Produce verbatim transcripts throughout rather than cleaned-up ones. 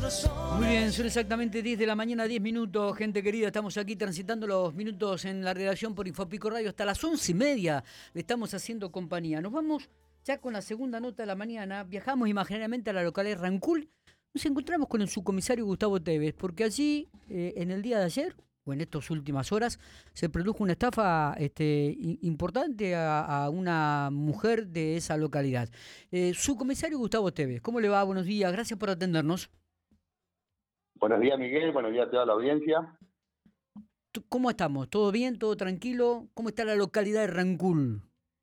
Muy bien, son exactamente diez de la mañana, diez minutos, gente querida. Estamos aquí transitando los minutos en la redacción por Infopico Radio. Hasta las once y media le estamos haciendo compañía. Nos vamos ya con la segunda nota de la mañana. Viajamos imaginariamente a la localidad de Rancul. Nos encontramos con el subcomisario Gustavo Tevez, porque allí, eh, en el día de ayer, o en estas últimas horas, se produjo una estafa este, importante a, a una mujer de esa localidad. Eh, subcomisario Gustavo Tevez, ¿cómo le va? Buenos días, gracias por atendernos. Buenos días, Miguel. Buenos días a toda la audiencia. ¿Cómo estamos? ¿Todo bien? ¿Todo tranquilo? ¿Cómo está la localidad de Rancul?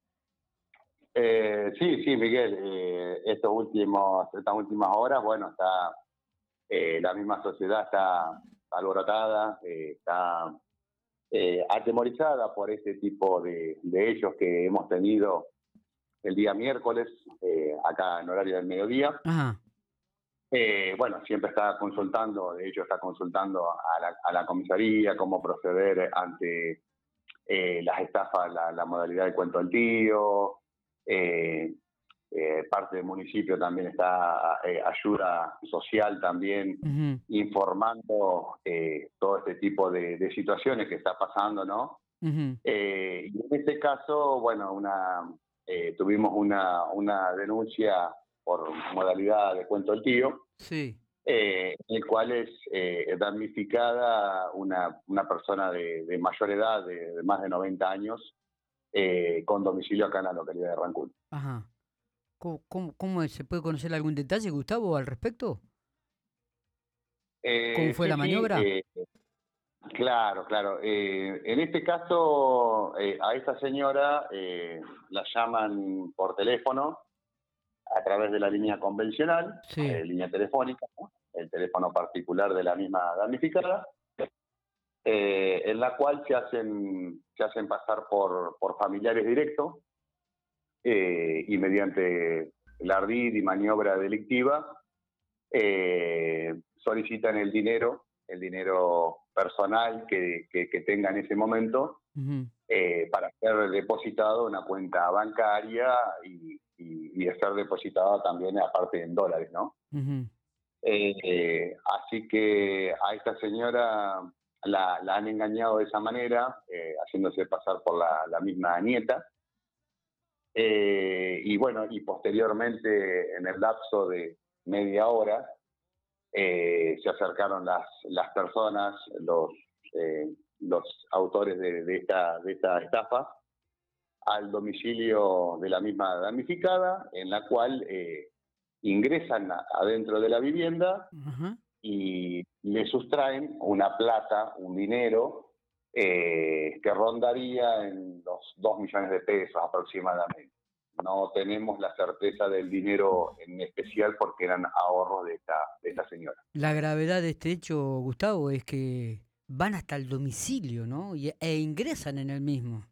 Eh, sí, sí, Miguel. Eh, estos últimos, estas últimas horas, bueno, está eh, la misma sociedad está alborotada, eh, está eh, atemorizada por este tipo de, de hechos que hemos tenido el día miércoles, eh, acá en horario del mediodía. Ajá. Eh, bueno, siempre está consultando, de hecho está consultando a la, a la comisaría cómo proceder ante eh, las estafas, la, la modalidad de cuento al tío. Eh, eh, parte del municipio también está eh, ayuda social también, Uh-huh. informando eh, todo este tipo de, de situaciones que está pasando, ¿no? Uh-huh. Eh, y en este caso, bueno, una eh, tuvimos una, una denuncia por modalidad de cuento al tío, Sí. eh, en el cual es eh, damnificada una, una persona de, de mayor edad, de, de más de noventa años, eh, con domicilio acá en la localidad de Rancul. Ajá. ¿Cómo, cómo, cómo es? ¿Se puede conocer algún detalle, Gustavo, al respecto? Eh, ¿Cómo fue sí, la sí, maniobra? eh, claro, claro. Eh, en este caso, eh, a esta señora eh, la llaman por teléfono a través de la línea convencional, Sí. eh, línea telefónica, ¿no? El teléfono particular de la misma damnificada, eh, en la cual se hacen, se hacen pasar por, por familiares directos eh, y mediante el ardid y maniobra delictiva eh, solicitan el dinero, el dinero personal que, que, que tenga en ese momento Uh-huh. eh, para ser depositado en una cuenta bancaria y, y, y ser depositada también aparte en dólares, ¿no? Uh-huh. Eh, así que a esta señora la, la han engañado de esa manera, eh, haciéndose pasar por la, la misma nieta. Eh, y bueno, y posteriormente, en el lapso de media hora, eh, se acercaron las, las personas, los, eh, los autores de, de, esta, de esta estafa, al domicilio de la misma damnificada, en la cual eh, ingresan a, adentro de la vivienda Uh-huh. y le sustraen una plata, un dinero, eh, que rondaría en los dos millones de pesos aproximadamente. No tenemos la certeza del dinero en especial porque eran ahorros de esta, de esta señora. La gravedad de este hecho, Gustavo, es que van hasta el domicilio, ¿no? Y, e ingresan en el mismo.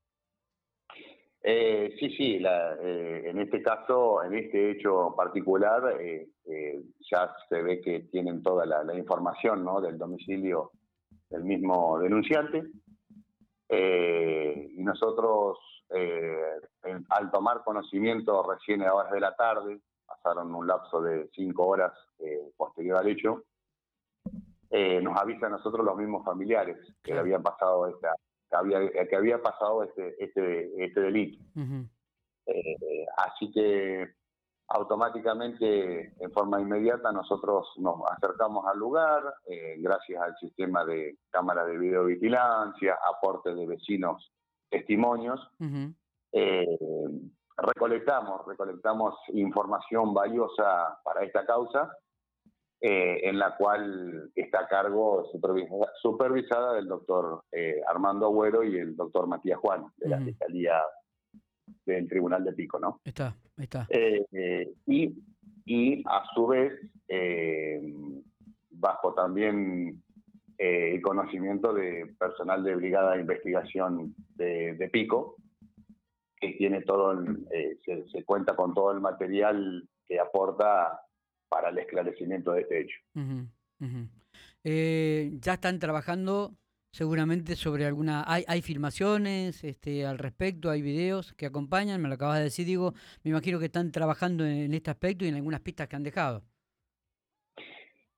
Eh, sí, sí, la, eh, en este caso, en este hecho particular, eh, eh, ya se ve que tienen toda la, la información, ¿no?, del domicilio del mismo denunciante. Eh, y nosotros, eh, en, al tomar conocimiento recién a horas de la tarde, pasaron un lapso de cinco horas eh, posterior al hecho, eh, nos avisan a nosotros los mismos familiares que Claro. habían pasado esta, que había, que había pasado este, este, este delito. Uh-huh. Eh, así que automáticamente, en forma inmediata, nosotros nos acercamos al lugar, eh, gracias al sistema de cámaras de videovigilancia, aporte de vecinos, testimonios. Uh-huh. eh, recolectamos, recolectamos información valiosa para esta causa, eh, en la cual está a cargo supervisada, supervisada del doctor eh, Armando Agüero y el doctor Matías Juan, de la Uh-huh. Fiscalía del Tribunal de Pico, ¿no? Está, está. Eh, eh, y, y a su vez, eh, bajo también eh, el conocimiento de personal de Brigada de Investigación de, de Pico, que tiene todo, el, eh, se, se cuenta con todo el material que aporta para el esclarecimiento de este hecho. Uh-huh. Uh-huh. Eh, ya están trabajando seguramente sobre alguna... Hay, hay filmaciones este, al respecto, hay videos que acompañan, me lo acabas de decir, digo, me imagino que están trabajando en, en este aspecto y en algunas pistas que han dejado.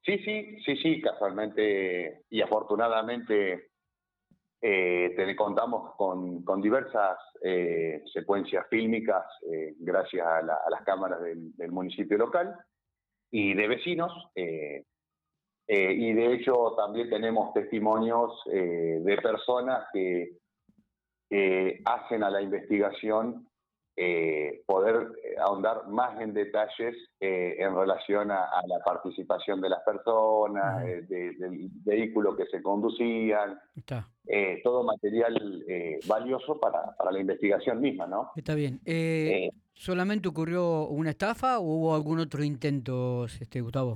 Sí, sí, sí, sí, casualmente y afortunadamente eh, te- contamos con, con diversas eh, secuencias fílmicas eh, gracias a, la- a las cámaras del, del municipio local y de vecinos. Eh, eh, y de hecho también tenemos testimonios eh, de personas que eh, hacen a la investigación eh, poder eh, ahondar más en detalles eh, en relación a, a la participación de las personas, Ujú. eh, de- del vehículo que se conducían, Está, eh, todo material eh, valioso para, para la investigación misma, ¿no? está bien. Eh, Eh, ¿solamente ocurrió una estafa o hubo algún otro intento, este, Gustavo?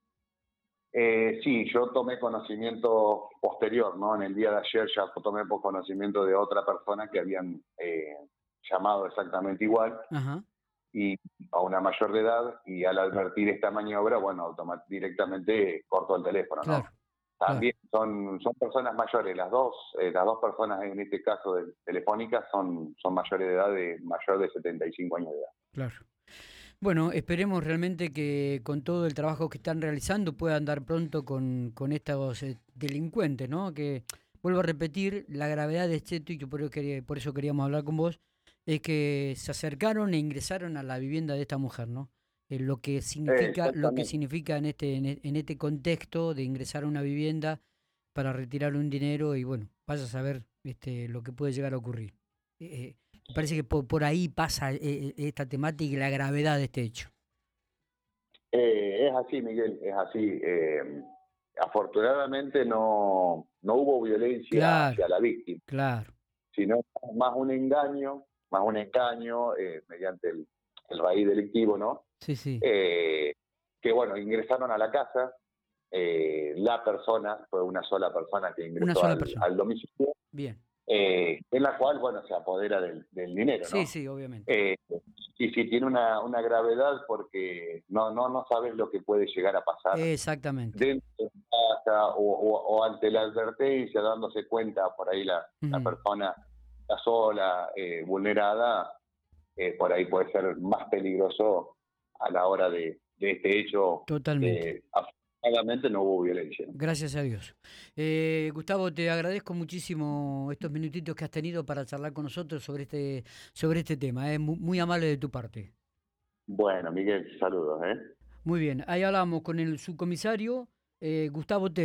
eh, sí, yo tomé conocimiento posterior, ¿no? En el día de ayer ya tomé por conocimiento de otra persona que habían eh, llamado exactamente igual Ajá, y a una mayor de edad y al advertir esta maniobra, bueno, automa- directamente cortó el teléfono, claro, ¿no? claro. También son, son personas mayores, las dos, eh, las dos personas en este caso de telefónicas son, son mayores de edad, de mayor de setenta y cinco años de edad. Claro. Bueno, esperemos realmente que con todo el trabajo que están realizando puedan dar pronto con, con estos eh, delincuentes, ¿no? Que, vuelvo a repetir, la gravedad de este hecho, y que por, eso quería- por eso queríamos hablar con vos, es que se acercaron e ingresaron a la vivienda de esta mujer, ¿no? Eh, lo que Eh, significa, lo que exactamente. significa en este, en, e- en este contexto de ingresar a una vivienda para retirar un dinero y bueno, vaya a saber este, lo que puede llegar a ocurrir. Eh, me parece que por, por ahí pasa eh, eh, esta temática y la gravedad de este hecho. Eh, es así, Miguel, es así. Eh, afortunadamente no, no hubo violencia Claro, hacia la víctima, claro. sino más un engaño, más un engaño eh, mediante el, el raíz delictivo, ¿no? Sí, sí. Eh, que bueno, ingresaron a la casa, eh, la persona, fue una sola persona que Una ingresó sola al, persona. al domicilio, Bien. eh, en la cual, bueno, se apodera del, del dinero, Sí, ¿no? sí, obviamente. Eh, y sí, tiene una, una gravedad porque no, no, no sabes lo que puede llegar a pasar Exactamente. dentro de casa o, o, o ante la advertencia, dándose cuenta por ahí la, la Ujú. persona está sola, eh, vulnerada, eh, por ahí puede ser más peligroso a la hora de, de este hecho. Totalmente. Eh, afortunadamente no hubo violencia. Gracias a Dios. Eh, Gustavo, te agradezco muchísimo estos minutitos que has tenido para charlar con nosotros sobre este, sobre este tema. Es muy, muy amable de tu parte. Bueno, Miguel, saludos, ¿eh? Muy bien. Ahí hablamos con el subcomisario eh, Gustavo T.